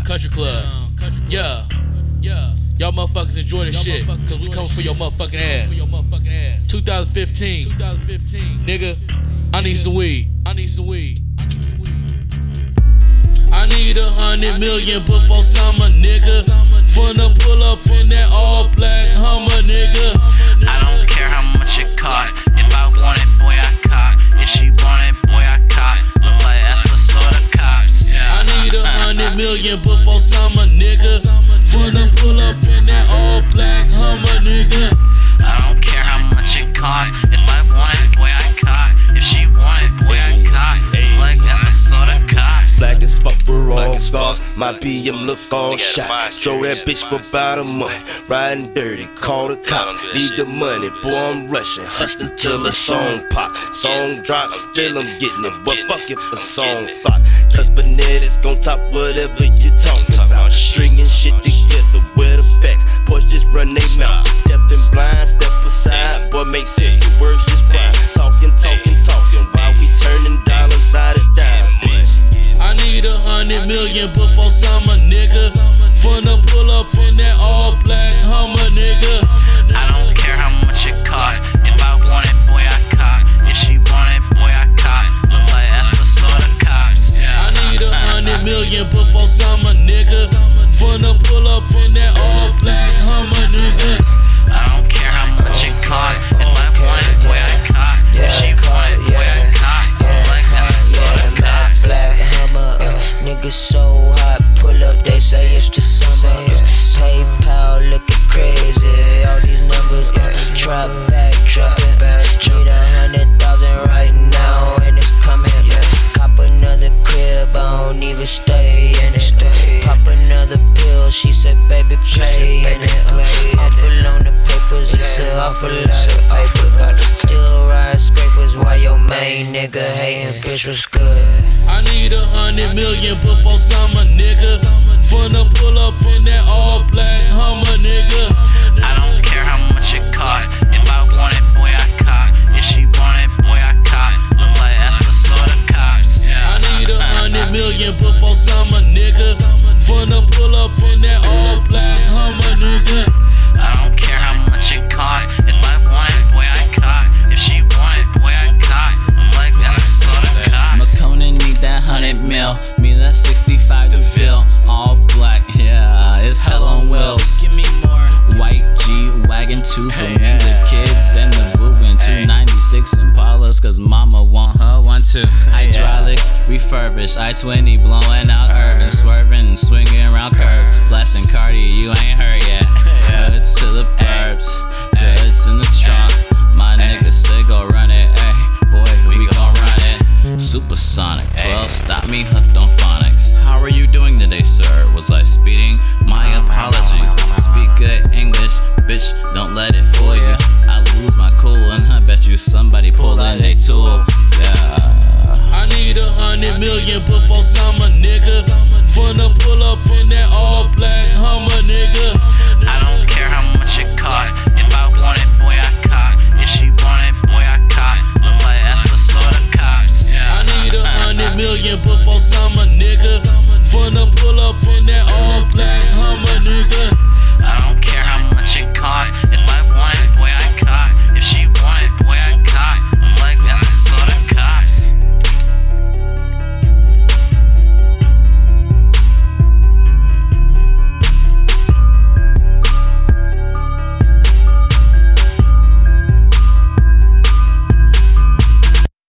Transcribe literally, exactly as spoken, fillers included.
Country Club. Yeah, yeah. Y'all motherfuckers enjoy this shit, cause we coming for your motherfucking ass. twenty fifteen, nigga, I need some weed. I need some weed. I need a hundred million before summer, nigga. Finna pull up in that all black Hummer, nigga. I don't care how much it costs. If I want it, boy, I cop. If she want it, boy, I cop. Look like episode of Cops. I need a hundred million before summer, nigga. Finna pull up in that all black Hummer, nigga. I don't care how much it costs. If I want it, boy, I cop. If she want it, boy, I cop. Look like episode of Cops. Black as fuck, we're all gauze. My B M look all shot. Throw that bitch for about a month. Riding dirty, call the cops. Need the money, boy, I'm rushing. Hustling till the song pop. Song drop, still I'm getting it. But fuck if a song flop. Cause Bennett's gon' top whatever you talking about. Stringing shit together with the facts. Boys just run they mouth. Deaf and blind, step aside. Boy, make sense, your words just rhyme. Talking, talking, talking. While we turning dollars side of dimes, bitch. I need a hundred million before summer, nigga. Finna pull up in that all black Hummer, nigga. I don't care how much it costs. If I want it, boy, I cop. If she want it, boy, I cop. Look like episode of Cops. I need a hundred million before summer, nigga. Finna pull up in that all black Hummer, nigga. I don't care how much it costs. If I want it, boy, I cop. If she want it, boy, I cop. Look like episode of Cops. Black Hummer, uh, niggas so hot, pull up, they say it's the summer. Uh, PayPal looking crazy, all these numbers, uh, trap back, trapping. Need a hundred thousand right now, and it's coming. Cop another crib, I don't even stay in it. Pop another pill, she said, baby, play in it. Uh, awful on the papers, it's an awful lot of paper. Uh, still ride scrapers while your main nigga hating, bitch was good. I need a hundred million before summer, nigga. Finna pull up in that all black Hummer, nigga. I don't care how much it costs. If I want it, boy, I cop. If she want it, boy, I cop. Look like episode of Cops. I need a hundred million before summer, nigga. Finna pull up in that all black Hummer, nigga. I don't care how much it costs. If I want it, boy, I cop. If she want it, boy, I cop. Look like episode of Cops. McConan need that hundred mil. Me that sixty-five DeVille. All black, yeah, it's hell on wheels. Give me more. White G wagon two for me, the kids and the boo and two ninety-six Impalas, cause mama want her one too. Hydraulics refurbished, I twenty blowing out urban, swerving and swinging around curves. Blasting Cardi, you ain't heard yet. Goods to the burbs, goods in the trunk. My nigga say go run it, ayy, boy, we gon' run it. Supersonic, twelve, stop me hooked on phonics. How are you doing today, sir? Was I speeding? My apologies. Speak good English, bitch, don't let it fool you. I lose my cool and I bet you somebody pulling a tool. Yeah. I need a hundred million before summer, nigga. Finna pull up in that all black Hummer, nigga. I don't care how much it costs. If I want it, boy, I cop. If she want it, boy, I cop. Look like episode of Cops. I need a hundred million before summer,